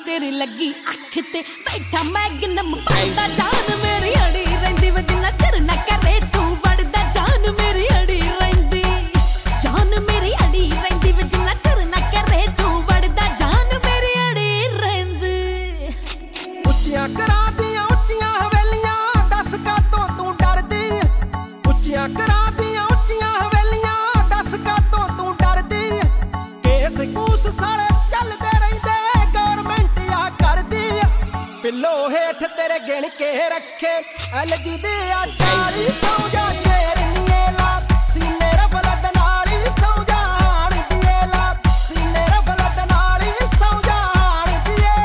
तेरी लगी अख ते बैठा मैगनम बनदा जान मेरी अड़ी रहिंदी वे जिन्ना चिर ना करे तू वड़दा जान मेरी अड़ी रहिंदी जान मेरी अड़ी रहिंदी वे जिन्ना चिर ना करे तू वड़दा जान मेरी अड़ी रहिंदी ਉੱਚੀਆਂ ਕਰਾਂ ਦੀਆਂ ਉੱਚੀਆਂ ਹਵੇਲੀਆਂ ਦੱਸ ਕਾਤੋਂ ਤੂੰ ਡਰਦੀ ਉੱਚੀਆਂ ਕਰਾਂ ਦੀਆਂ ਉੱਚੀਆਂ ਹਵੇਲੀਆਂ ਦੱਸ ਕਾਤੋਂ ਤੂੰ ਡਰਦੀ ਕੇਸ ਕੂਸ ਸਾਲੇ ਚੱਲਦੇ ਰਹਿੰਦੇ ਗਵਰਨਮੈਂਟ ਆ ਕਰਦੀ ਪਿੱਲੋ ਹੇਠ ਤੇਰੇ ਗਿਣ ਕੇ ਰੱਖੇ ਐਲਜੀ ਦੇ ਆ 40 ਸੌ ਜਾ ਸ਼ੇਰਨੀਏ ਲਾ ਸੀਨੇ ਰਫਲ ਦੇ ਨਾਲ ਹੀ ਸੌ ਜਾਣ ਦੀਏ ਲਾ ਸੀਨੇ ਰਫਲ ਦੇ ਨਾਲ ਹੀ ਸੌ ਜਾਣ ਦੀਏ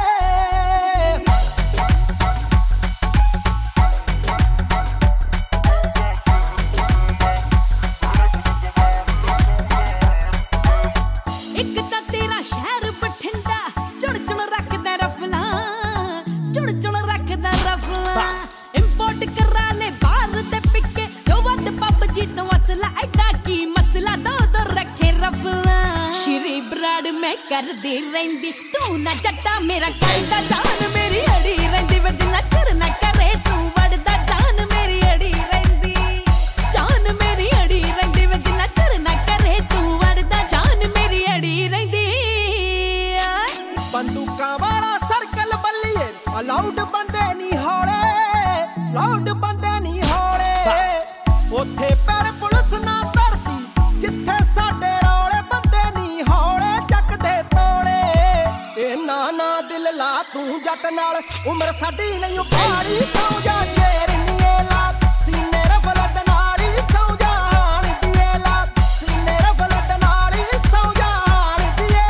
ਇੱਕ ਤਾਂ ਤੇਰਾ ਸ਼ਹਿਰ ਬਠਿੰਡਾ ਚੁਣ ਚੁਣ ਰੱਖਦਾ ਰਫਲਾਂ ਚੁਣ ਚੁਣ ਰੱਖਦਾ ਰਫਲਾਂ ਇੰਪੋਰਟ ਕਰਾ ਲੈ ਬਾਹਰ ਤੇ ਪਿੱਕੇ ਜੋ ਵੱਧ ਪੱਬ ਜੀ ਤੋਂ ਅਸਲਾ ਐਡਾ ਕੀ ਮਸਲਾ ਦੋ ਦੋ ਰੱਖੇ ਰਫਲਾਂ ਸ਼੍ਰੀ ਬਰਾੜ ਮੈਂ ਕਰਦੀ ਰਹਿੰਦੀ ਤੂੰ ਨਾ ਜੱਟਾ ਮੇਰਾ ਕਰਦਾ ਜਾਨ ਮੇਰੀ ਅੜੀ ਰਹਿੰਦੀ ਵੇ ਜਿੰਨਾ ਚਿਰ ਨਾ ਕਰੇ ਤੂੰ ਵੜਦਾ ਜਾਨ ਮੇਰੀ ਅੜੀ ਰਹਿੰਦੀ ਜਾਨ ਮੇਰੀ ਅੜੀ ਰਹਿੰਦੀ ਵੇ ਜਿੰਨਾ ਚਿਰ ਨਾ ਕਰੇ ਤੂੰ ਵੜਦਾ ਜਾਨ ਮੇਰੀ ਅੜੀ ਰਹਿੰਦੀ ਬੰਦੂਕਾਂ ਵਾਲਾ ਸਰਕਲ ਬੱਲੀਏ ਅਲਾਉਡ ਬੰਦੇ ਨਹੀਂ ਹੌਲੇ ਲਾਉਡ ਬੰਦੇ ਨਹੀਂ ਹੌਲੇ ਉੱਥੇ ਪੈਰ ਪੁਲਿਸ ਨਾ ਧਰਦੀ ਜਿੱਥੇ ਸਾਡੇ ਰੌਲੇ ਬੰਦੇ ਨਹੀਂ ਹੌਲੇ ਚੱਕਦੇ ਤੋੜੇ ਇਹਨਾਂ ਨਾ ਦਿਲ ਲਾ ਤੂੰ ਜੱਟ ਨਾਲ ਉਮਰ ਸਾਡੀ ਨਹੀਂ ਉਪਾੜੀ ਸੌ ਜਾ ਸ਼ੇਰਨੀਏ ਲਾ ਸੀਨੇ ਰਫਲ ਦੇ ਨਾਲ ਹੀ ਸੌ ਜਾਣ ਦੀਏ ਲਾ ਸੀਨੇ ਰਫਲ ਦੇ ਨਾਲ ਹੀ ਸੌ ਜਾਣ ਦੀਏ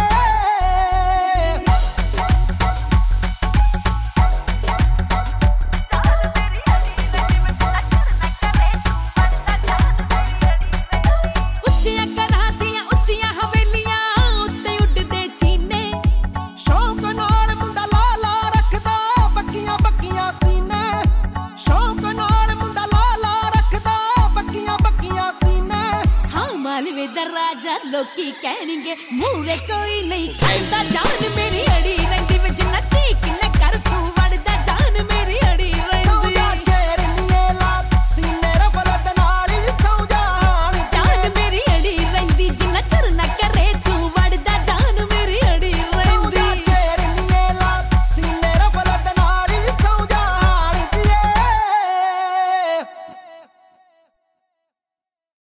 ਉੱਚੀਆਂ ਘਰਾਂ ਦੀਆਂ ਉੱਚੀਆਂ ਹਵੇਲੀਆਂ ਉੱਤੇ ਉੱਡਦੇ ਚੀਨੇ ਸ਼ੌਂਕ ਨਾਲ ਮੁੰਡਾ ਲਾ ਲਾ ਰੱਖਦਾ ਬੱਕੀਆਂ ਬੱਕੀਆਂ ਸੀਨੇ ਸ਼ੌਂਕ ਨਾਲ ਮੁੰਡਾ ਲਾ ਲਾ ਰੱਖਦਾ ਬੱਕੀਆਂ ਬੱਕੀਆਂ ਸੀਨੇ ਹਾਂ ਮਾਲਵੇ ਦਾ ਰਾਜਾ ਲੋਕੀ ਕਹਿਣਗੇ ਮੂਰੇ ਕੋਈ ਨਹੀਂ ਖਾਂਦਾ ਜਾਨ ਮੇਰੀ ਅੜੀ ਰਹਿੰਦੀ ਵੇ ਜਿੰਨਾ ਠੀਕ ਨਾ ਕਰ ਤੂੰ